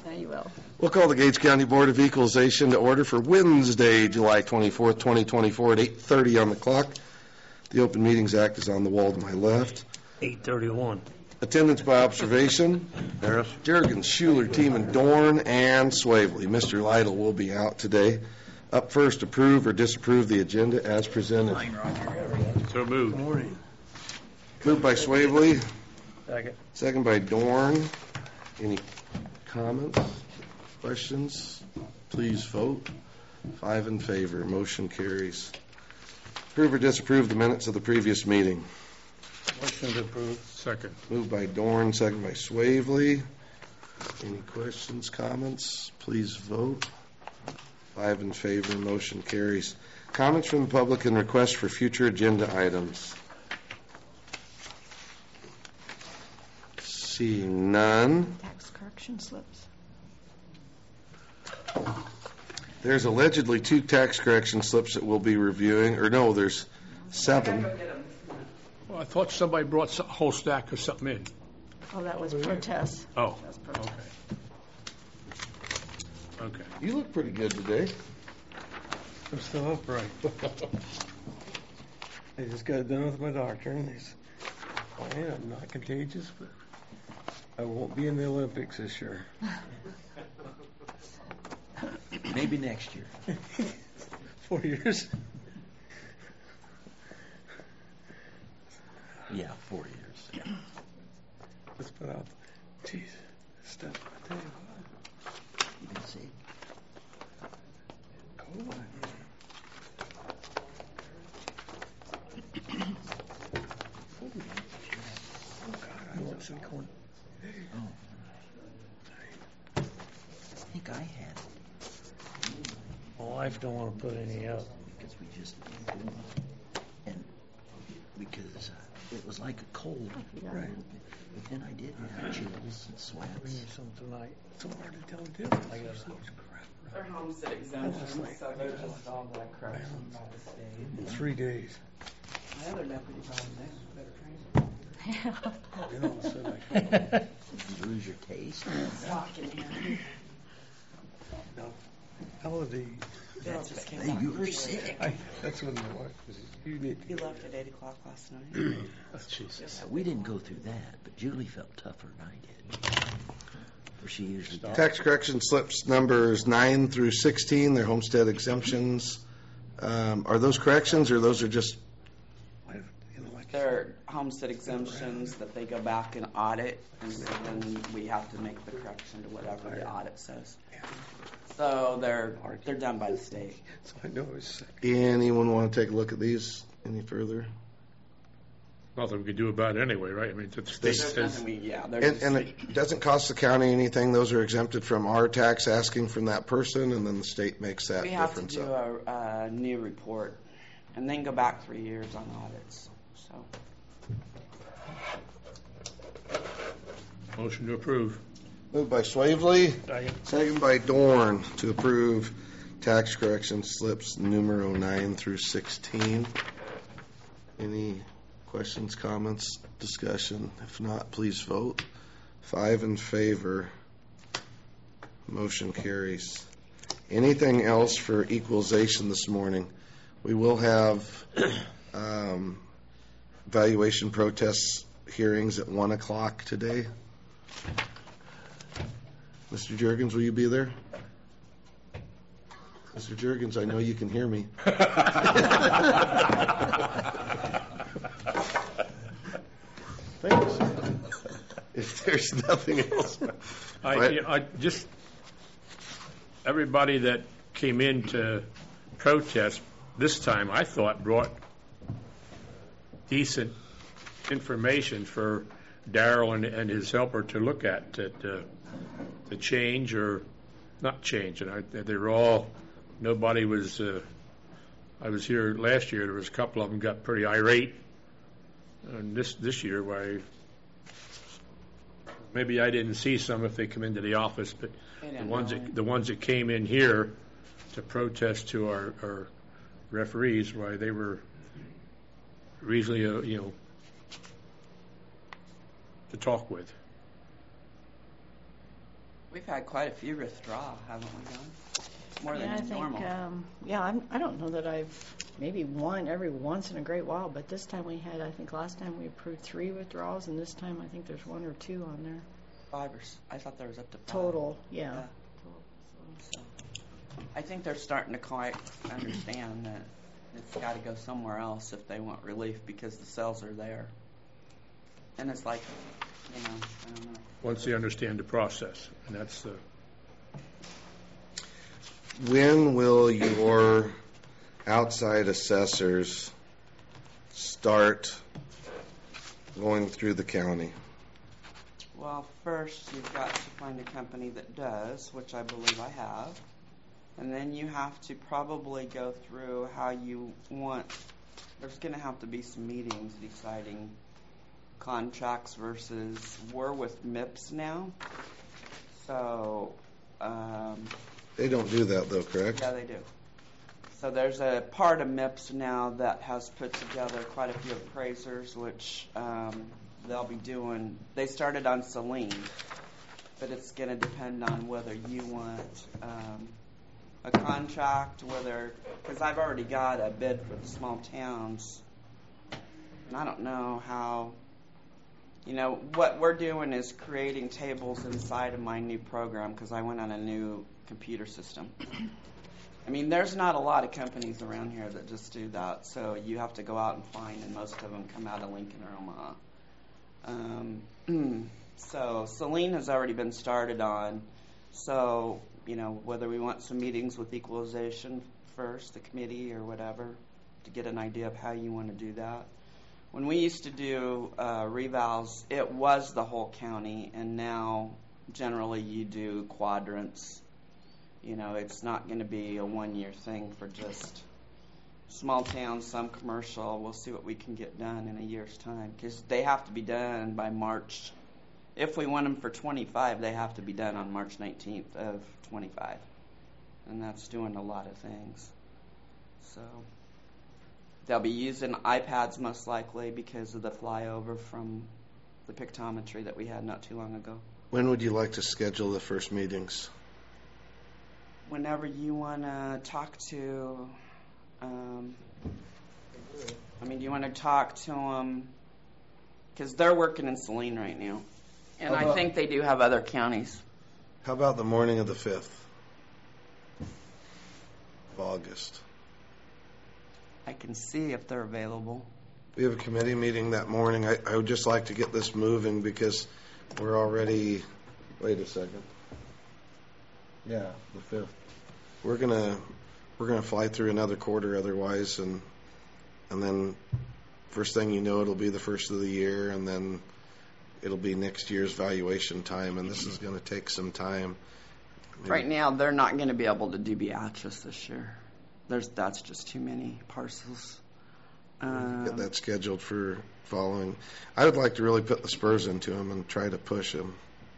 Now you will. We'll call the Gates County Board of Equalization to order for Wednesday, July 24th, 2024 at 8:30 on the clock. The Open Meetings Act is on the wall to my left. 8:31. Attendance by observation. Harris. Juergens, Schuler, Teeman, Dorn, and Swavely. Mr. Lytle will be out today. Up first, approve or disapprove the agenda as presented. So moved. Good morning. Moved by Swavely. Second. Second by Dorn. Any comments, questions? Please vote. 5 in favor. Motion carries. Approve or disapprove the minutes of the previous meeting. Motion to approve. Second. Moved by Dorn, second by Swavely. Any questions, comments? Please vote. 5 in favor. Motion carries. Comments from the public and requests for future agenda items. Seeing none. Tax correction slips. There's allegedly 2 tax correction slips that we'll be reviewing. Or no, there's 7. Well, I thought somebody brought a whole stack of something in. Oh, that was protest. Oh, That was protest. okay. You look pretty good today. I'm still upright. I just got done with my doctor, and they said, "Fine, I'm not contagious, but I won't be in the Olympics this year." Maybe next year. 4 years. Yeah, 4 years. Yeah. Let's put out. Jeez, stuff. I tell you what. You can see. Cool. Oh God, I want some corn. Oh. I think I had it My wife don't want to put any out. because we just and because it was like a cold, Right. but then I did have chills and Bring sweats. you some tonight. It's so hard to tell the difference. I got There's it. so much crap. They're homestead exemptions, like- so they're just all that correction by the state. In 3 days. My other deputy told me they better train Then all of a sudden I Did you lose your taste? walking here. no. Holiday. That just came Hey, back. you were sick. That's when my wife was. You need He to. left at 8 o'clock last night. Jesus. We didn't go through that, but Julie felt tougher than I did. Where she usually does. Tax correction slips numbers 9 through 16. They're homestead exemptions. Are those corrections or those are just? They're homestead exemptions that they go back and audit, and so then we have to make the correction to whatever the audit says. So they're done by the state. So I know I was sick. Anyone want to take a look at these any further? Nothing we could do about it anyway, right? I mean, the state There's says, nothing we, yeah, And, there's and it doesn't cost the county anything. Those are exempted from our tax asking from that person, and then the state makes that we have to difference do up. a new report and then go back 3 years on audits. So motion to approve. Moved by Swavely, Second. second by Dorn to approve tax correction slips numero 9 through 16. Any questions, comments, discussion? If not, please vote. 5 in favor. Motion carries. Anything else for equalization this morning? We will have valuation protests hearings at 1 o'clock today. Mr. Juergens, will you be there? Mr. Juergens, I know you can hear me. Thank you, sir. If there's nothing else. I just, everybody that came in to protest this time, I thought brought decent information for Darrell and his helper to look at, to change or not change. And they were all, nobody was, I was here last year, there was a couple of them got pretty irate. And this year, why, maybe I didn't see some if they come into the office, but the ones that came in here to protest to our referees, why they were reasonably, to talk with. We've had quite a few withdraw, haven't we, John? More Yeah, I than think, normal. I don't know that I've, maybe one every once in a great while, but this time we had, I think last time we approved 3 withdrawals, and this time I think there's 1 or 2 on there. 5 or I thought there was up to 5. Total, yeah. Yeah. So, I think they're starting to quite understand that it's got to go somewhere else if they want relief because the cells are there. And it's like, I don't know. Once they understand the process, and that's the, When will your outside assessors start going through the county? Well, first you've got to find a company that does, which I believe I have. And then you have to probably go through how you want, there's going to have to be some meetings deciding contracts versus, we're with MIPS now. So, They don't do that though, correct? yeah, they do. So there's a part of MIPS now that has put together quite a few appraisers, which they'll be doing. They started on Saline, but it's going to depend on whether you want a contract, because I've already got a bid for the small towns, and I don't know how. What we're doing is creating tables inside of my new program because I went on a new computer system. I mean, there's not a lot of companies around here that just do that, so you have to go out and find, and most of them come out of Lincoln or Omaha. So Saline has already been started on, so, whether we want some meetings with equalization first, the committee or whatever, to get an idea of how you want to do that. When we used to do revals, it was the whole county, and now generally you do quadrants. It's not going to be a one-year thing for just small towns, some commercial. We'll see what we can get done in a year's time because they have to be done by March. If we want them for 25, they have to be done on March 19th of 25, and that's doing a lot of things. So they'll be using iPads most likely because of the flyover from the pictometry that we had not too long ago. When would you like to schedule the first meetings? Whenever you want to talk to, do you want to talk to them? Because they're working in Saline right now. And I think they do have other counties. How about the morning of the 5th of August? I can see if they're available. We have a committee meeting that morning. I would just like to get this moving because we're already, wait a second. Yeah, the 5th. We're gonna fly through another quarter otherwise, and then first thing you know, it'll be the first of the year, and then it'll be next year's valuation time, and this is going to take some time. Right now, they're not going to be able to do Beatrice this year. That's just too many parcels. Get that scheduled for following. I would like to really put the spurs into them and try to push them.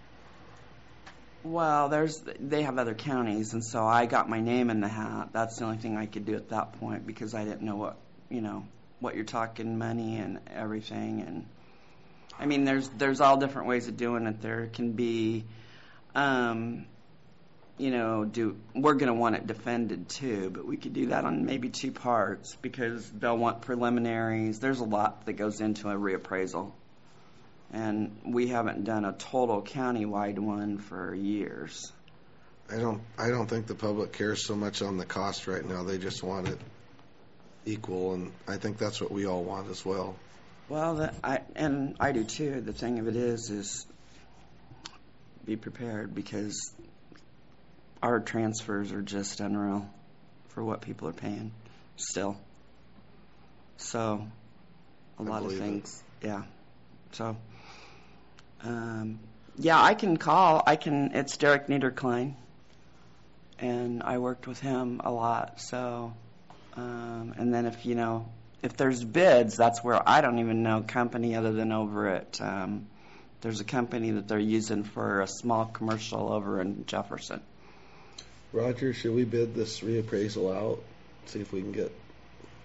Well, they have other counties, and so I got my name in the hat. That's the only thing I could do at that point because I didn't know what you're talking, money and everything. And I mean, there's all different ways of doing it. There can be, we're going to want it defended too, but we could do that on maybe 2 parts because they'll want preliminaries. There's a lot that goes into a reappraisal. And we haven't done a total county-wide one for years. I don't think the public cares so much on the cost right now. They just want it equal, and I think that's what we all want as well. Well, I do too. The thing of it is be prepared because our transfers are just unreal for what people are paying still. So a lot of things, yeah. So. I can call. It's Derek Niederklein, and I worked with him a lot. So, and then if there's bids, that's where I don't even know company other than over at. There's a company that they're using for a small commercial over in Jefferson. Roger, should we bid this reappraisal out? See if we can get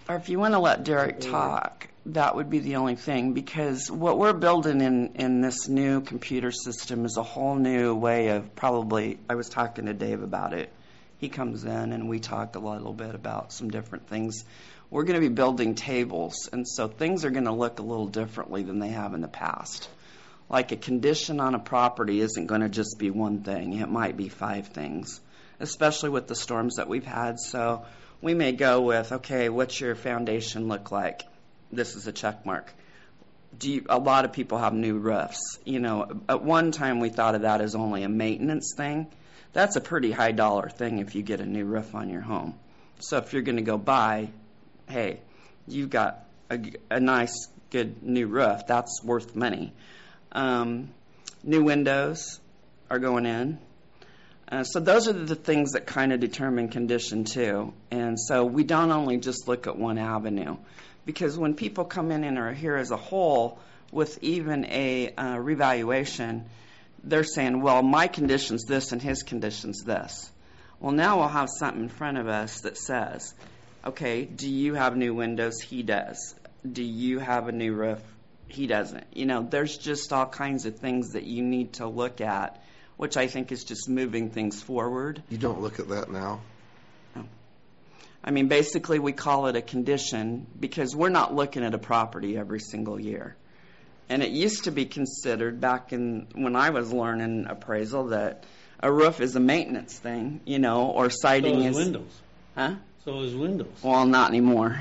Or if you want to let Derek talk, that would be the only thing, because what we're building in this new computer system is a whole new way of probably, I was talking to Dave about it. He comes in and we talk a little bit about some different things. We're going to be building tables, and so things are going to look a little differently than they have in the past. Like a condition on a property isn't going to just be one thing. It might be 5 things, especially with the storms that we've had. So we may go with, okay, what's your foundation look like? This is a check mark. A lot of people have new roofs. You know, at one time we thought of that as only a maintenance thing. That's a pretty high dollar thing if you get a new roof on your home. So if you're going to go buy, hey, you've got a nice, good new roof, that's worth money. New windows are going in. So those are the things that kind of determine condition too. And so we don't only just look at one avenue. Because when people come in and are here as a whole with even a revaluation, they're saying, well, my condition's this and his condition's this. Well, now we'll have something in front of us that says, okay, do you have new windows? He does. Do you have a new roof? He doesn't. You know, there's just all kinds of things that you need to look at, which I think is just moving things forward. You don't look at that now? I mean, basically we call it a condition because we're not looking at a property every single year. And it used to be considered back in when I was learning appraisal that a roof is a maintenance thing, you know, or siding is windows. Huh? So is windows. Well, not anymore.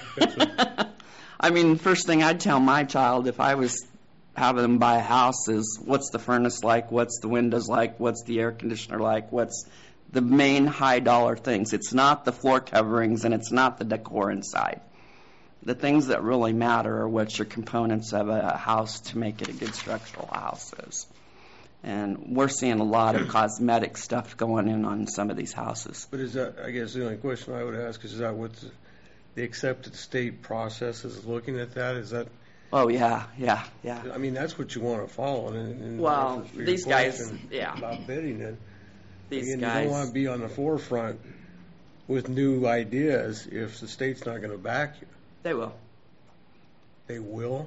I mean, first thing I'd tell my child if I was having them buy a house is what's the furnace like, what's the windows like, what's the air conditioner like, what's the main high dollar things. It's not the floor coverings and it's not the decor inside. The things that really matter are what your components of a house to make it a good structural house is. And we're seeing a lot of cosmetic stuff going in on some of these houses. But is that, I guess the only question I would ask is that what the accepted state process is looking at that? Is that? Oh, yeah. I mean, that's what you want to follow. And well, for your these guys, question yeah. About bidding it. These Again, guys. you don't want to be on the forefront with new ideas if the state's not going to back you. They will. They will?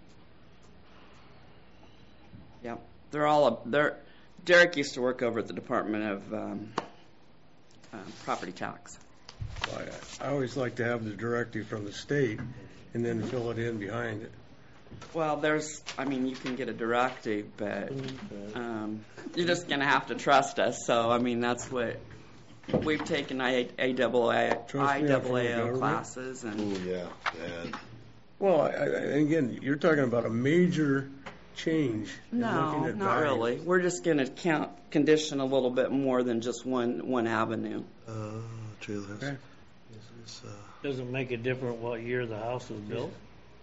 Yep. Derek used to work over at the Department of Property Tax. I always like to have the directive from the state and then fill it in behind it. Well, you can get a directive, but you're just going to have to trust us. So, I mean, that's what we've taken IAAO classes. And Oh, yeah, bad. Well, again, you're talking about a major change. in looking no, at not values. really. We're just going to condition a little bit more than just one avenue. Trailers. Okay. Does it make a difference what year the house was built?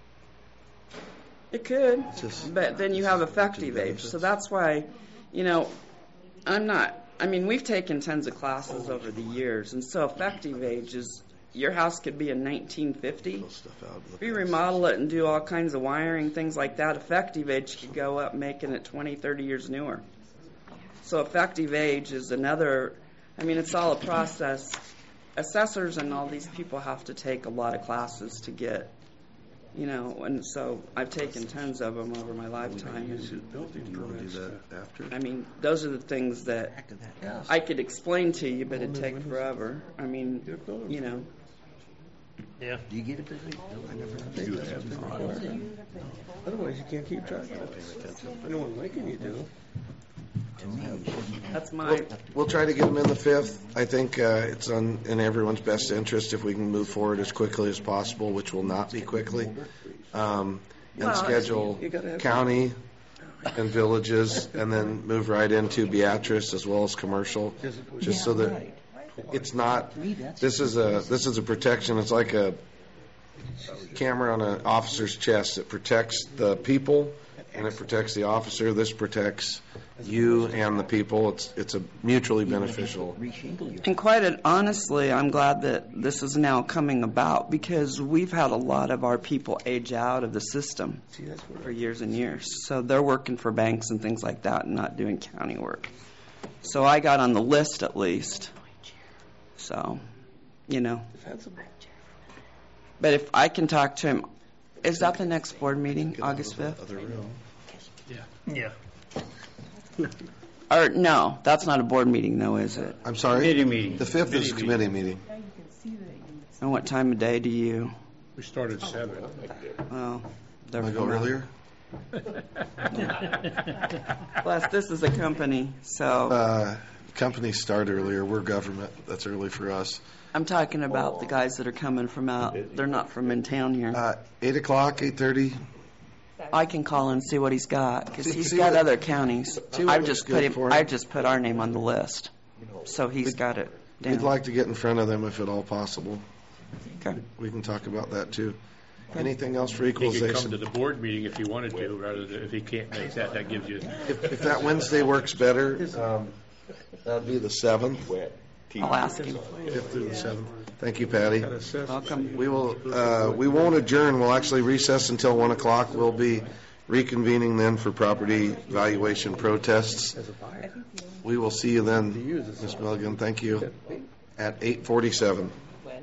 It could, Just- but then you have effective age. So that's why, you know, we've taken tons of classes over the years, and so effective age is, your house could be in 1950. Pull stuff out, look If you at it. remodel it and do all kinds of wiring, things like that, effective age could go up, making it 20, 30 years newer. So effective age is another, it's all a process. Assessors and all these people have to take a lot of classes to get, and so I've taken tons of them over my lifetime. And, You want to do that after? those are the things that Back of that house. I could explain to you, but it'd take forever. Yeah. Do you get a busy? I never Otherwise, you can't keep track of it. I know what making you do. To me, That's my, We'll try to get them in the 5th. I think it's in everyone's best interest if we can move forward as quickly as possible, which will not be quickly, and schedule you gotta have- county and villages, and then move right into Beatrice as well as commercial, just so that it's not. This is a protection. It's like a camera on an officer's chest. It protects the people and it protects the officer. This protects you and the people. It's a mutually beneficial. reshingle your and quite honestly, I'm glad that this is now coming about because we've had a lot of our people age out of the system See, that's what for years and years. So they're working for banks and things like that and not doing county work. So I got on the list at least. So, defensible. But if I can talk to him, is that the next board meeting, August 5th? Other room. Yeah. Or, no, that's not a board meeting though, is it? I'm sorry? Committee meeting. The 5th is committee meeting. And what time of day do you, We started 7. well, Want to go earlier? Plus, this is a company, so Companies start earlier. We're government. That's early for us. I'm talking about the guys that are coming from out, they're not from in town here. 8 o'clock, 8:30. I can call and see what he's got, because he's See got what- other counties. see what I've looks just good put him, for him. I've just put our name on the list, so he's got it down. We'd like to get in front of them if at all possible. Okay. We can talk about that too. Anything else for He could come to equalization? the board meeting if you wanted to, rather than, if he can't make that, that gives you, If that Wednesday works better, that'd be the 7th. I'll ask him. 5th through the 7th. Thank you, Patty. Welcome. We won't adjourn. We'll actually recess until 1 o'clock. We'll be reconvening then for property valuation protests. We will see you then, Ms. Milligan. Thank you. At 8:47.